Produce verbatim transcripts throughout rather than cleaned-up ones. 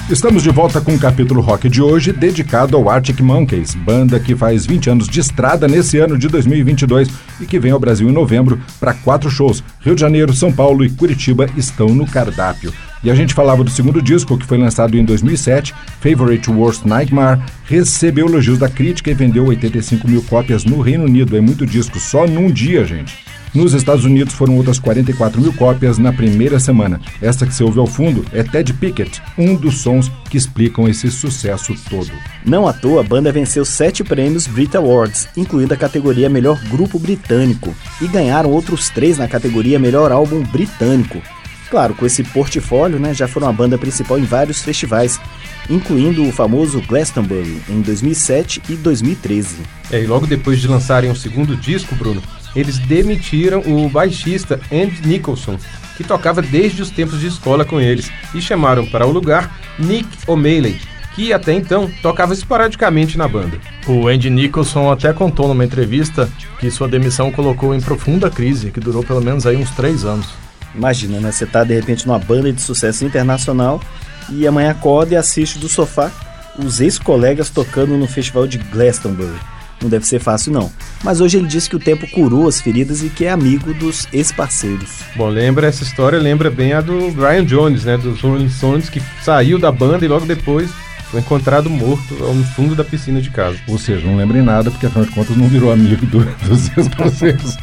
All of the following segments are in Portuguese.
Estamos de volta com o capítulo rock de hoje, dedicado ao Arctic Monkeys, banda que faz vinte anos de estrada nesse ano de dois mil e vinte e dois e que vem ao Brasil em novembro para quatro shows. Rio de Janeiro, São Paulo e Curitiba estão no cardápio. E a gente falava do segundo disco, que foi lançado em dois mil e sete, Favorite Worst Nightmare, recebeu elogios da crítica e vendeu oitenta e cinco mil cópias no Reino Unido. É muito disco, só num dia, gente. Nos Estados Unidos foram outras quarenta e quatro mil cópias na primeira semana. Esta que você ouve ao fundo é Ted Pickett, um dos sons que explicam esse sucesso todo. Não à toa, a banda venceu sete prêmios Brit Awards, incluindo a categoria Melhor Grupo Britânico, e ganharam outros três na categoria Melhor Álbum Britânico. Claro, com esse portfólio, né, já foram a banda principal em vários festivais, incluindo o famoso Glastonbury em dois mil e sete e dois mil e treze. É, e logo depois de lançarem o segundo disco, Bruno, eles demitiram o baixista Andy Nicholson, que tocava desde os tempos de escola com eles, e chamaram para o lugar Nick O'Malley, que até então tocava esporadicamente na banda. O Andy Nicholson até contou numa entrevista que sua demissão colocou em profunda crise, que durou pelo menos aí uns três anos. Imagina, né? Você tá de repente numa banda de sucesso internacional e amanhã acorda e assiste do sofá os ex-colegas tocando no festival de Glastonbury. Não deve ser fácil, não. Mas hoje ele disse que o tempo curou as feridas e que é amigo dos ex-parceiros. Bom, lembra essa história, lembra bem a do Brian Jones, né? Dos Rolling Stones, que saiu da banda e logo depois foi encontrado morto no fundo da piscina de casa. Ou seja, não lembrem nada, porque afinal de contas não virou amigo do, dos ex-parceiros.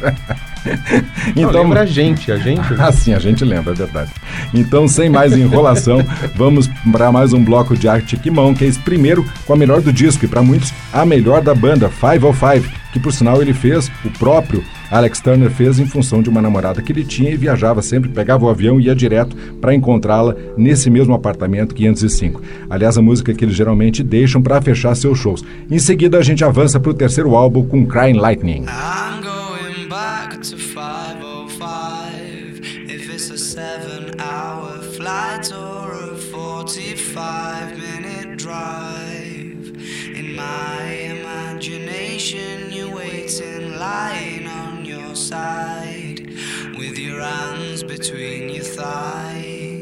Então, não, lembra a gente, a gente. Ah, sim, a gente lembra, é verdade. Então, sem mais enrolação, vamos para mais um bloco de Arctic Monkeys, primeiro com a melhor do disco e para muitos a melhor da banda, five oh five, que por sinal ele fez, o próprio Alex Turner fez em função de uma namorada que ele tinha e viajava sempre, pegava o avião e ia direto para encontrá-la nesse mesmo apartamento quinhentos e cinco. Aliás, a música que eles geralmente deixam para fechar seus shows. Em seguida, a gente avança para o terceiro álbum com Crying Lightning. Back to five oh five, if it's a seven hour flight or a forty-five minute drive. In my imagination you're waiting, lying on your side, with your hands between your thighs.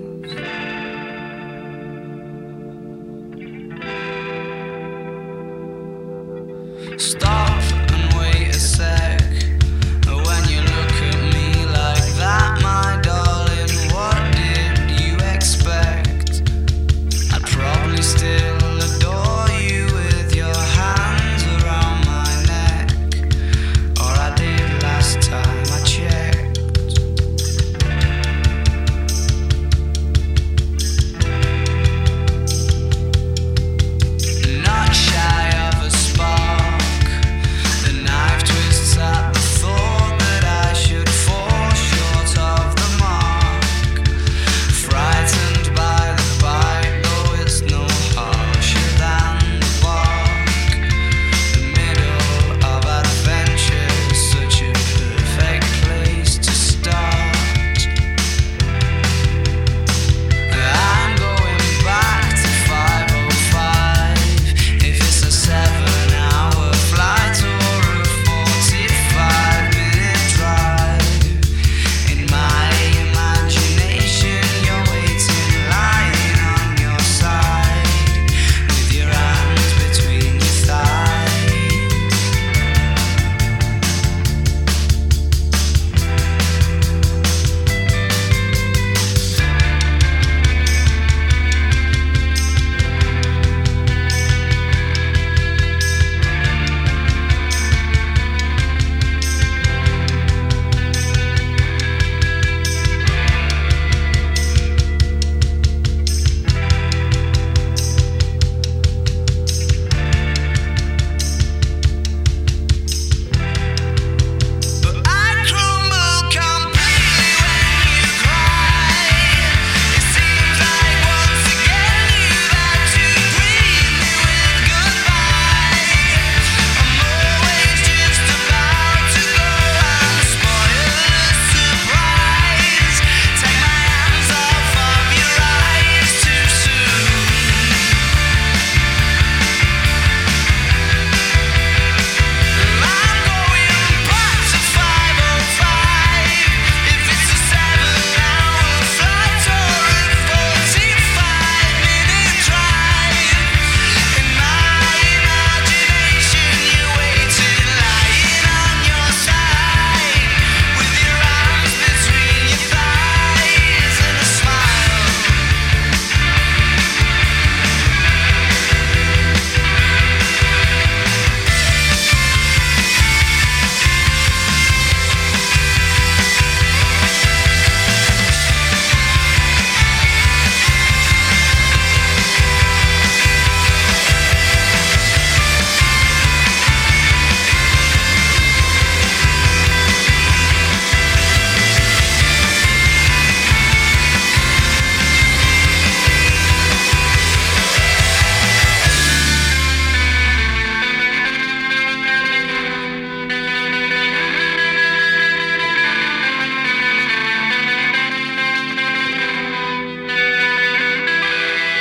Stop and wait a sec. When you look at me like that, my darling, what did you expect? I'd probably still adore you with your hands around my neck, or I did last time I checked.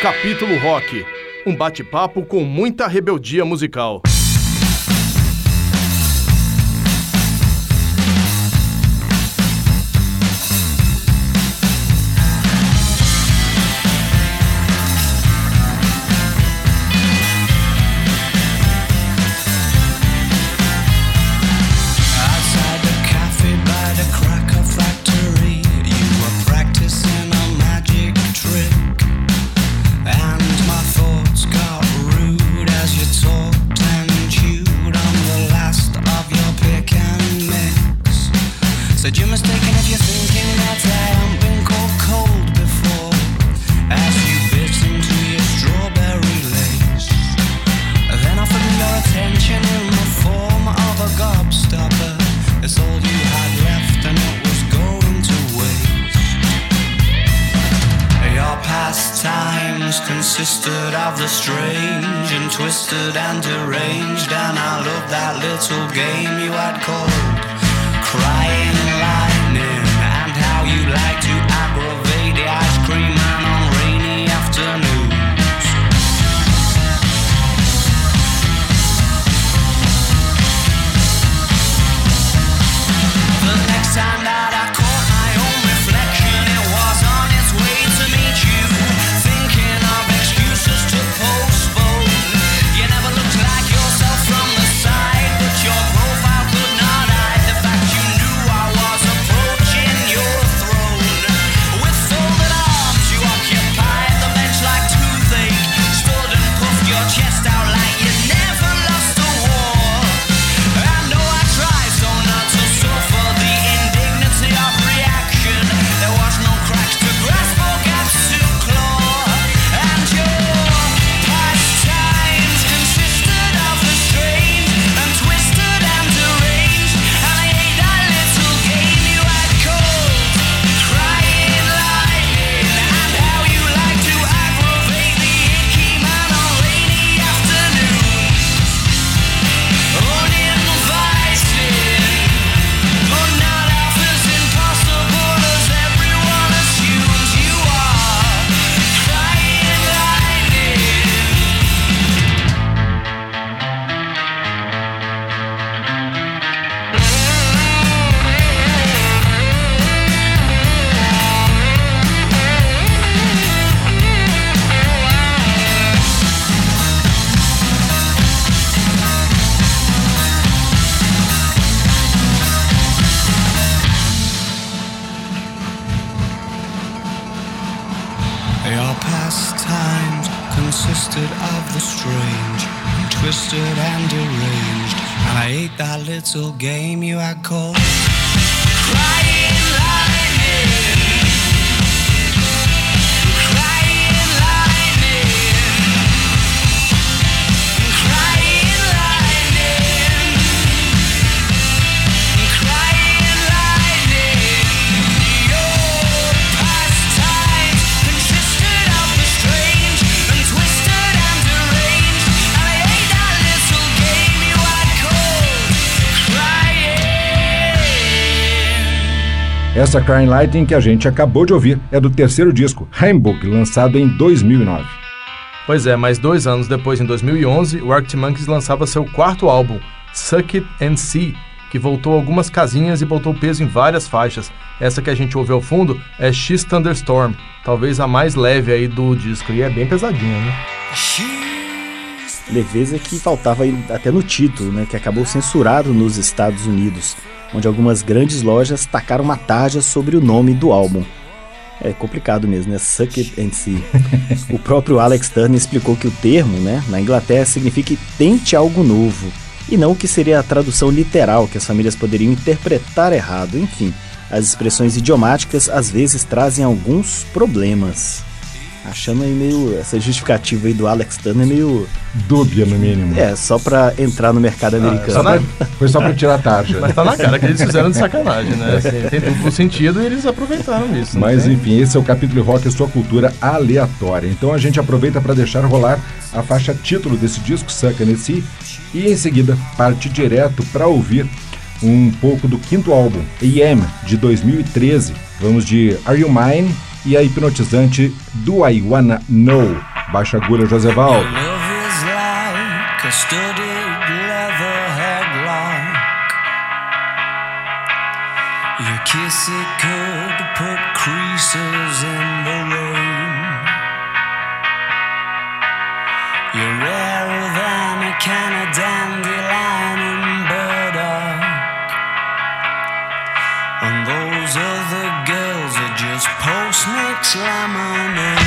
Capítulo Rock, um bate-papo com muita rebeldia musical. Consisted of the strange and twisted and deranged, and I love that little game you had called Crying Lightning, and how you like to aggravate the ice cream man on rainy afternoons. The next time that I caught my own reflection, it was on its way to meet you. To postpone, you never looked like yourself from the side, but your profile could not hide the fact you knew I was approaching your throne. With folded arms you occupied the bench like toothache, stood and puffed your chest out like you never lost a war. I know I tried so not to suffer the indignity of reaction. There was no cracks to grasp or gaps to claw, and your consisted of the strange and twisted and deranged, and I ate that little game you had called Crying Lightning. Crying Lightning. Crying Lightning. Crying Lightning. Your pastimes consisted of the strange and twisted and deranged, and I ate that little game you had called Crying. Essa Crying Lightning que a gente acabou de ouvir é do terceiro disco, Humbug, lançado em dois mil e nove. Pois é, mas dois anos depois, em dois mil e onze, o Arctic Monkeys lançava seu quarto álbum, Suck It and See, que voltou algumas casinhas e botou peso em várias faixas. Essa que a gente ouve ao fundo é She's Thunderstorm, talvez a mais leve aí do disco, e é bem pesadinha, né? Leveza que faltava até no título, né, que acabou censurado nos Estados Unidos, onde algumas grandes lojas tacaram uma tarja sobre o nome do álbum. É complicado mesmo, né? Suck It and See. O próprio Alex Turner explicou que o termo, né, na Inglaterra significa tente algo novo, e não o que seria a tradução literal, que as famílias poderiam interpretar errado. Enfim, as expressões idiomáticas às vezes trazem alguns problemas. Achando aí meio, essa justificativa aí do Alex Turner meio... dúbia, no mínimo. É, só pra entrar no mercado americano. Ah, só pra, foi só pra tirar a tarja. Mas tá na cara que eles fizeram de sacanagem, né? Assim, tem duplo sentido e eles aproveitaram isso. Mas tem? enfim, esse é o capítulo rock, a sua cultura aleatória. Então a gente aproveita para deixar rolar a faixa título desse disco, Suck It and See, e em seguida parte direto para ouvir um pouco do quinto álbum, A M, de dois mil e treze. Vamos de Are You Mine e a hipnotizante Do I Wanna Know. Baixa agulha, Joseval. Love is like a studded leather headlock. Your kiss, it could put creases in the rain. You're rarer than a can of dandelion and burdock. And those other girls are just post-mix lemonade.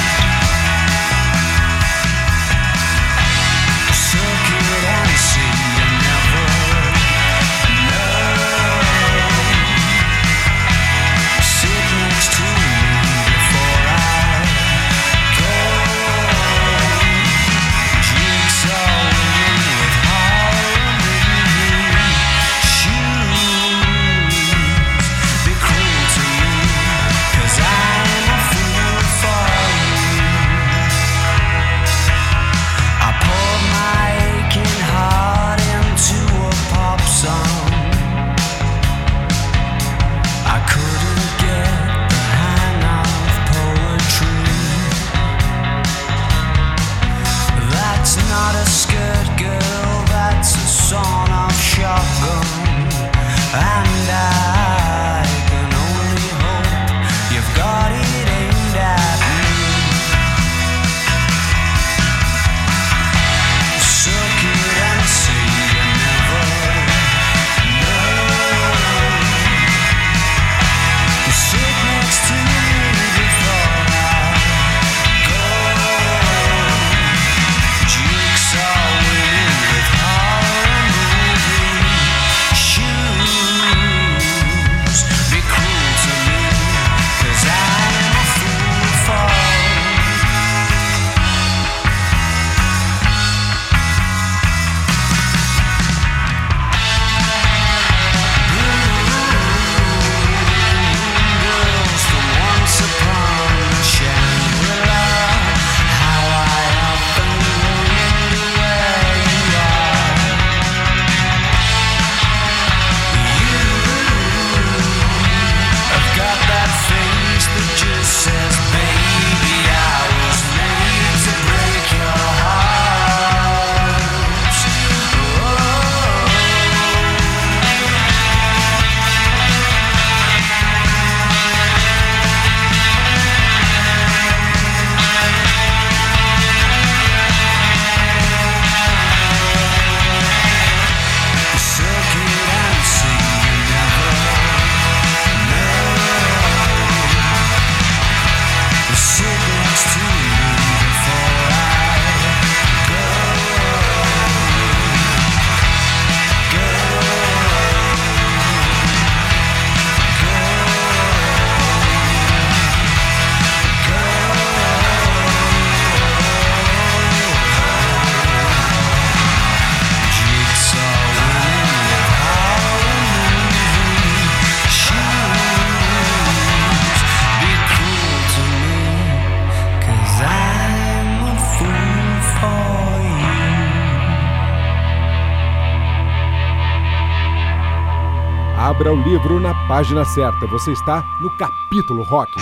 Abra o livro na página certa. Você está no capítulo rock.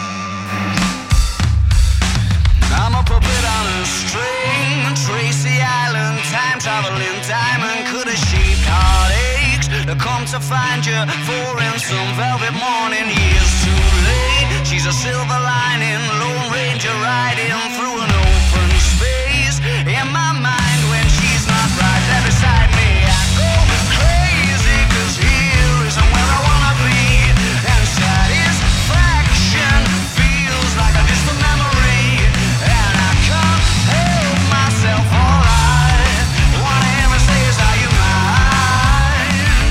I'm a puppet on a string, Tracy Island, time traveling diamond, could have shaped heartaches to come to find you for in some velvet morning. Years too late, she's a silver lining, Lone Ranger riding through an open space. In my mind when she's not right there beside me, I go crazy, cause here isn't where I wanna be, and satisfaction feels like a distant memory, and I can't help myself. All I wanna ever say is, are you mine?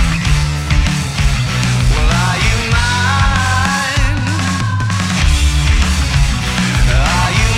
Well, are you mine? Are you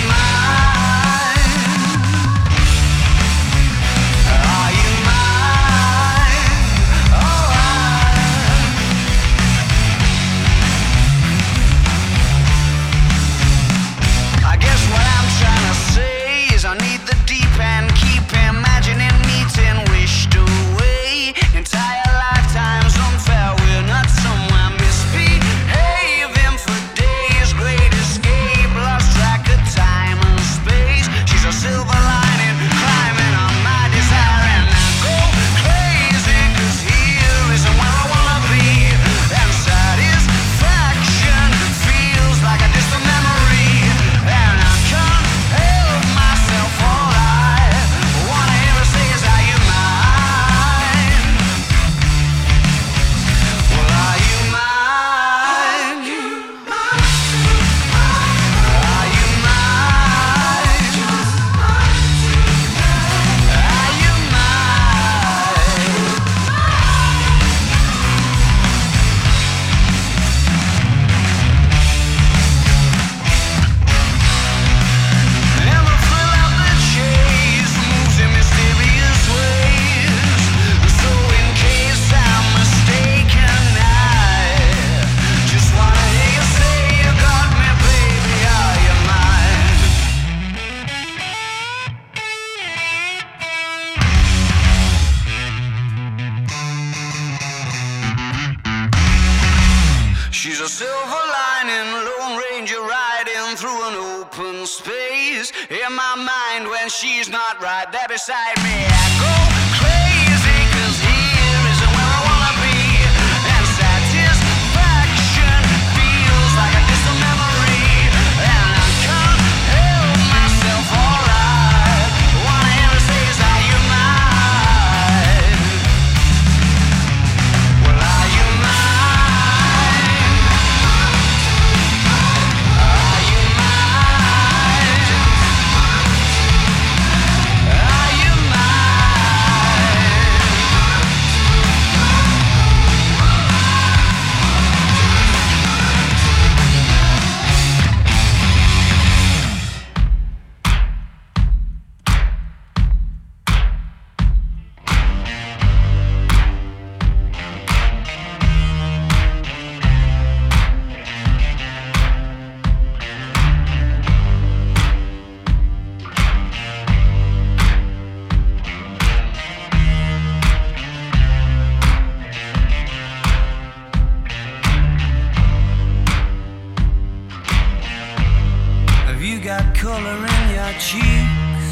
driving through an open space in my mind when she's not right there beside me. I go crazy 'cause here isn't where I wanna be, and satisfaction feels like a distant memory, and I can't help myself. Alright, wanna hear her say, is are you mine? Well, are you mine? Are you mine? Are you mine? Have you got color in your cheeks?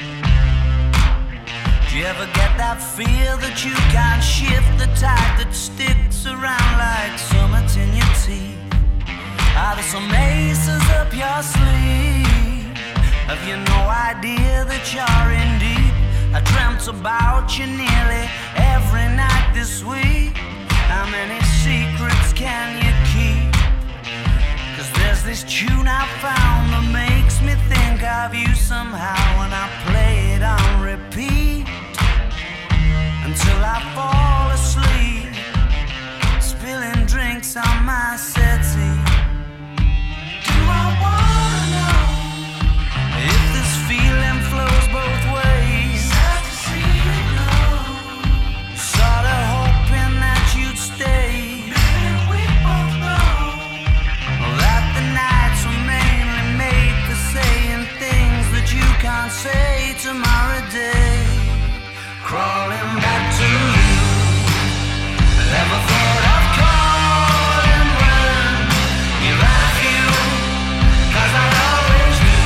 Do you ever get that feel that you can't shift, the type that sticks around like summits in your teeth? Are there some aces up your sleeve? Have you no idea that you're in deep? I dreamt about you nearly every night this week. How many secrets can you keep? 'Cause there's this tune I found that makes me think of you somehow, and I play it on repeat until I fall asleep, spilling drinks on my settee. Do I wanna know if this feeling flows both ways? Sad to see you go. Sorta hoping that you'd stay. Maybe we both know that the nights were mainly made for saying things that you can't say tomorrow day. Crawling back to you. Never thought of calling when you're out of you, 'cause I always do.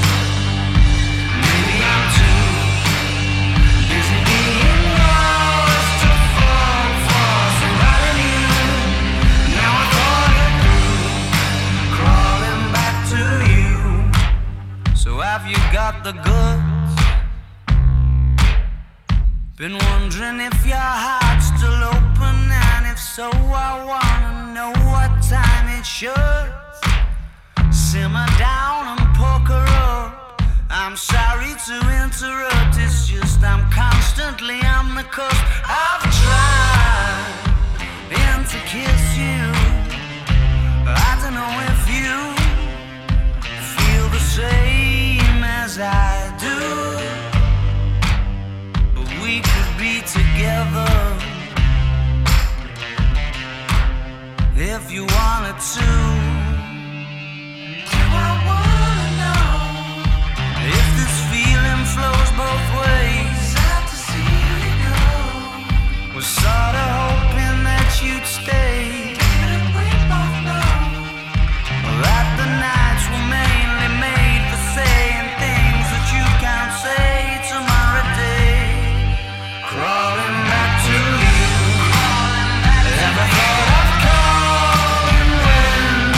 Maybe I'm too busy being lost to fall for somebody new. Now I thought it through, crawling back to you. So have you got the goods? Been wondering if your heart's still open, and if so, I wanna know what time it should. Simmer down and poker up. I'm sorry to interrupt, it's just I'm constantly on the cusp. I've tried been to kiss you. I don't know if you feel the same as I do, but we could be together if you wanted to. Do I wanna know if this feeling flows both ways? Sad to see you go. Was sorta hoping that you'd stay. Did we both know that the nights were mainly made for saying things that you can't say tomorrow day? Crawling back to you. Never thought of calling when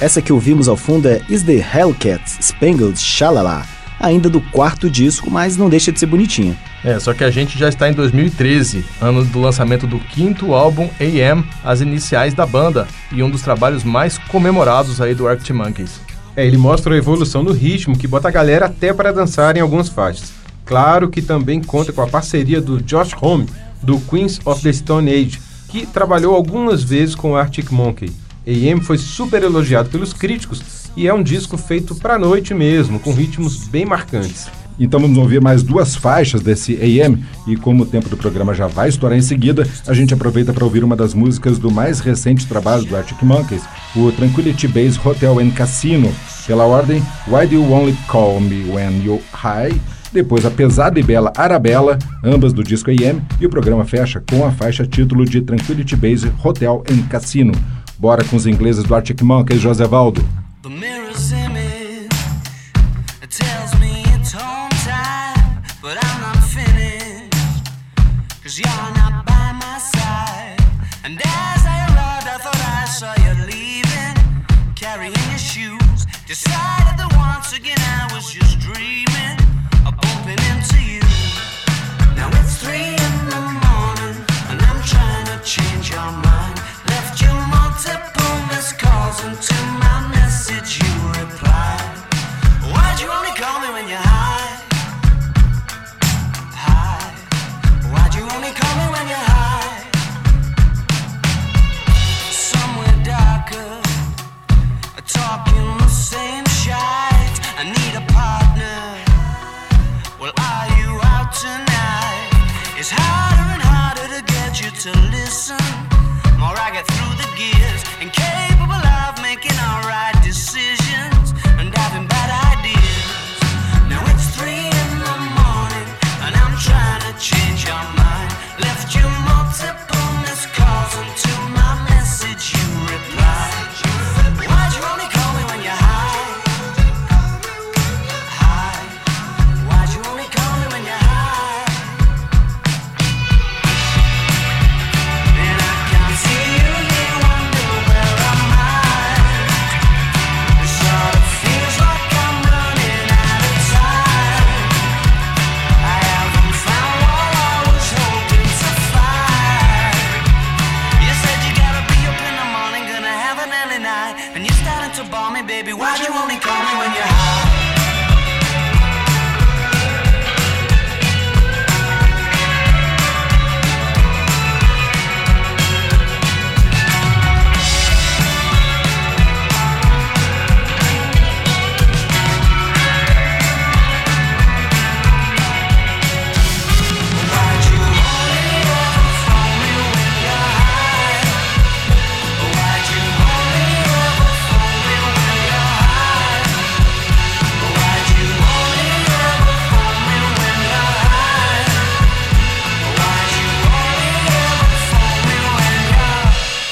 Essa que ouvimos ao fundo é Is the Hellcat Spangled Shalala, ainda do quarto disco, mas não deixa de ser bonitinha. É, só que a gente já está em dois mil e treze, ano do lançamento do quinto álbum A M, as iniciais da banda, e um dos trabalhos mais comemorados aí do Arctic Monkeys. É, ele mostra a evolução no ritmo, que bota a galera até para dançar em algumas faixas. Claro que também conta com a parceria do Josh Homme, do Queens of the Stone Age, que trabalhou algumas vezes com o Arctic Monkey. A M foi super elogiado pelos críticos e é um disco feito pra noite mesmo, com ritmos bem marcantes. Então vamos ouvir mais duas faixas desse A M, e como o tempo do programa já vai estourar em seguida, a gente aproveita para ouvir uma das músicas do mais recente trabalho do Arctic Monkeys, o Tranquility Base Hotel and Casino. Pela ordem, Why Do You Only Call Me When You're High? Depois a pesada e bela Arabella, ambas do disco A M, e o programa fecha com a faixa título de Tranquility Base Hotel and Casino. Bora com os ingleses do Arctic Monkeys, José Valdo. The mirror's image, it tells me it's home time, but I'm not finished, cause you're not by my side. And as I arrived, I thought I saw you leaving, carrying your shoes. Decided that once again I was just dreaming of bumping into you. Now it's three in the morning, and I'm trying to change your mind. Left you multiple missed calls, and to my message you replied. Why'd you only call me when you're high? High. Why'd you only call me when you're high? Somewhere darker, talking the same shite. I need a partner. Well, are you out tonight? It's harder and harder to get you to listen. More I get through the gears, incapable of making alright decisions and having bad ideas. Now it's three in the morning, and I'm trying to change your mind. Left you multiple missed calls, and to my message you replied. Why'd you only call me when you're high? High. Why'd you only call me when you're high? And I can't see you here, wonder where am I? It sort of feels like I'm running out of time. I haven't found what I was hoping to find. You said you gotta be up in the morning, gonna have an early night, and you're starting to bore me, baby. Why'd you only call me when you're high? Why'd you only ever phone me when you're high? Why'd you only ever phone me when you're high? Why'd you only ever phone me when you're high? Why'd you only ever phone me when you're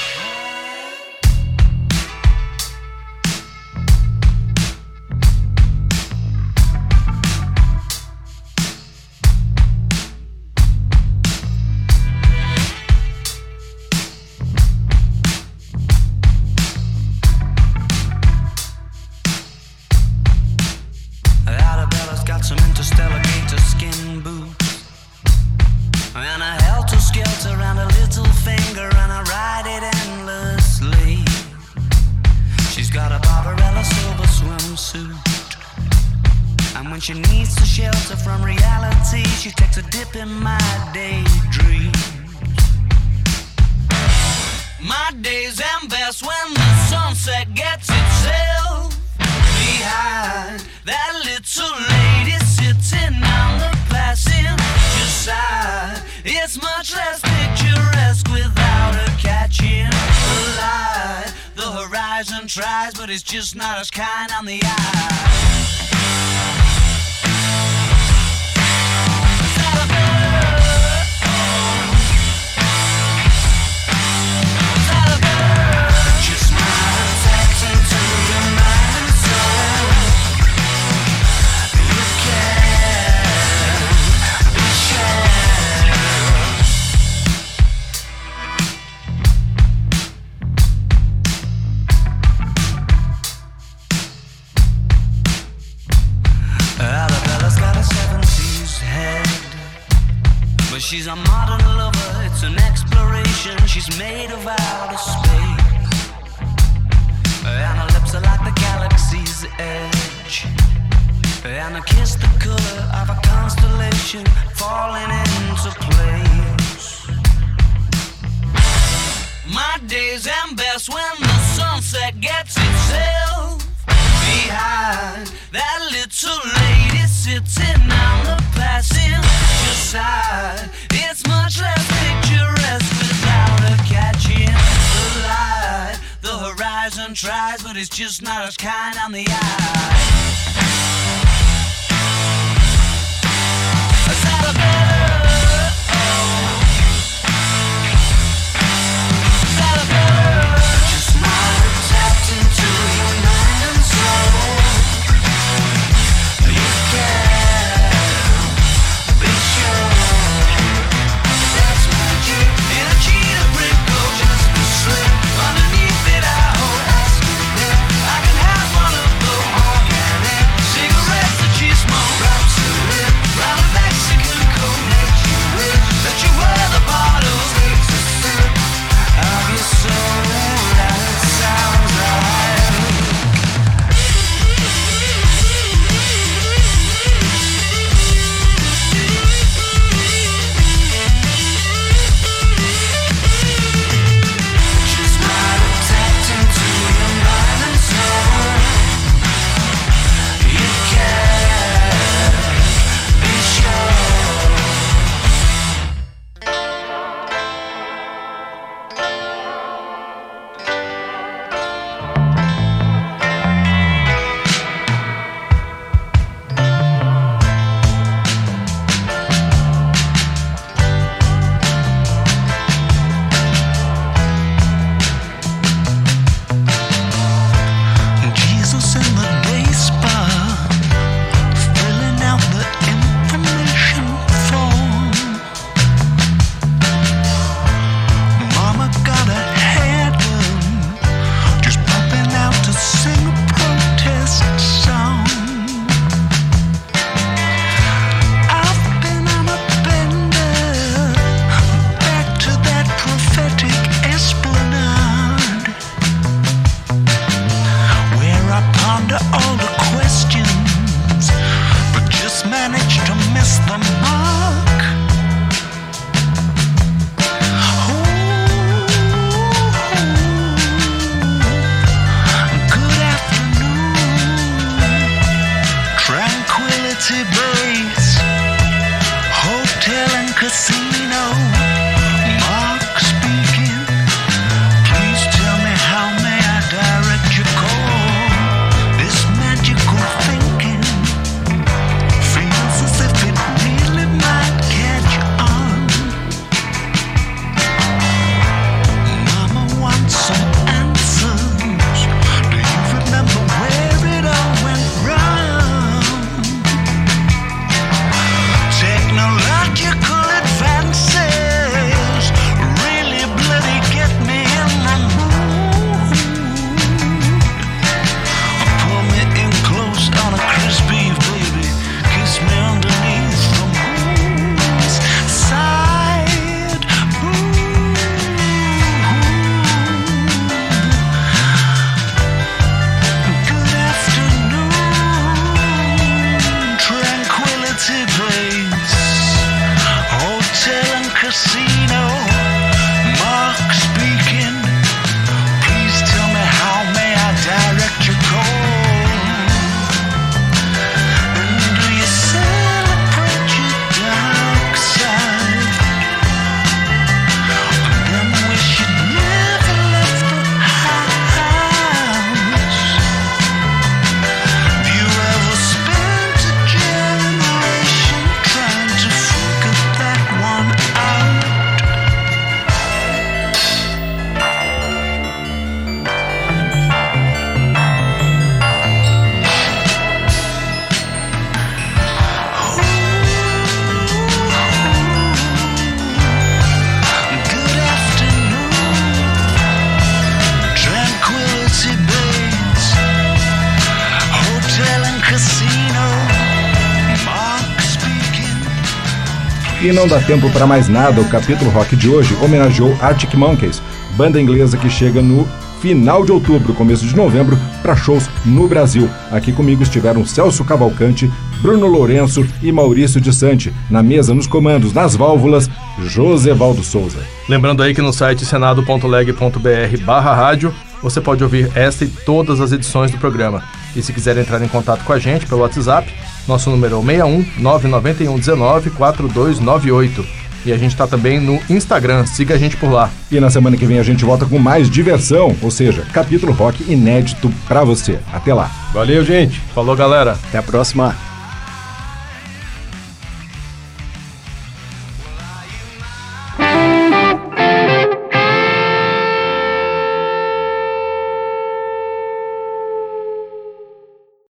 Arabella's got some interstellar gator skin boots and a helter-skelter around her little finger, and I ride it endlessly. She's got a Barbarella silver swimsuit, and when she needs to shelter from reality, she takes a dip in my daydream. My days end best when the sunset gets itself behind that little lady sitting on the passenger side. It's much less picturesque without her catching the light. The horizon tries, but it's just not as kind on the eye. Is that a bird? Is that a bird? Just my attention to your mind and soul. You can be shared. She's a modern lover, it's an exploration. She's made of outer space, and her lips are like the galaxy's edge, and her kiss the color of a constellation falling into place. My days end best when the sunset gets itself behind that little lady sitting on the passenger side. It's much less picturesque without her catching the light. The horizon tries, but it's just not as kind on the eye. Is that a bird? Oh. Is that a bird? Just might have tapped into your mind and soul. You can be sure that's magic in a cheetah print coat, just a slip underneath it. I hope that's good. I can have one of the organic cigarettes that you smoke. Wraps a lip round a Mexican coat. E não dá tempo para mais nada, o capítulo rock de hoje homenageou Arctic Monkeys, banda inglesa que chega no final de outubro, começo de novembro, para shows no Brasil. Aqui comigo estiveram Celso Cavalcante, Bruno Lourenço e Maurício de Sante. Na mesa, nos comandos, nas válvulas, Josevaldo Souza. Lembrando aí que no site senado ponto leg ponto br barra rádio você pode ouvir esta e todas as edições do programa. E se quiser entrar em contato com a gente pelo WhatsApp, nosso número é o seis um nove nove um um nove quatro dois nove oito. E a gente está também no Instagram, siga a gente por lá. E na semana que vem a gente volta com mais diversão, ou seja, capítulo rock inédito pra você. Até lá. Valeu, gente. Falou, galera. Até a próxima.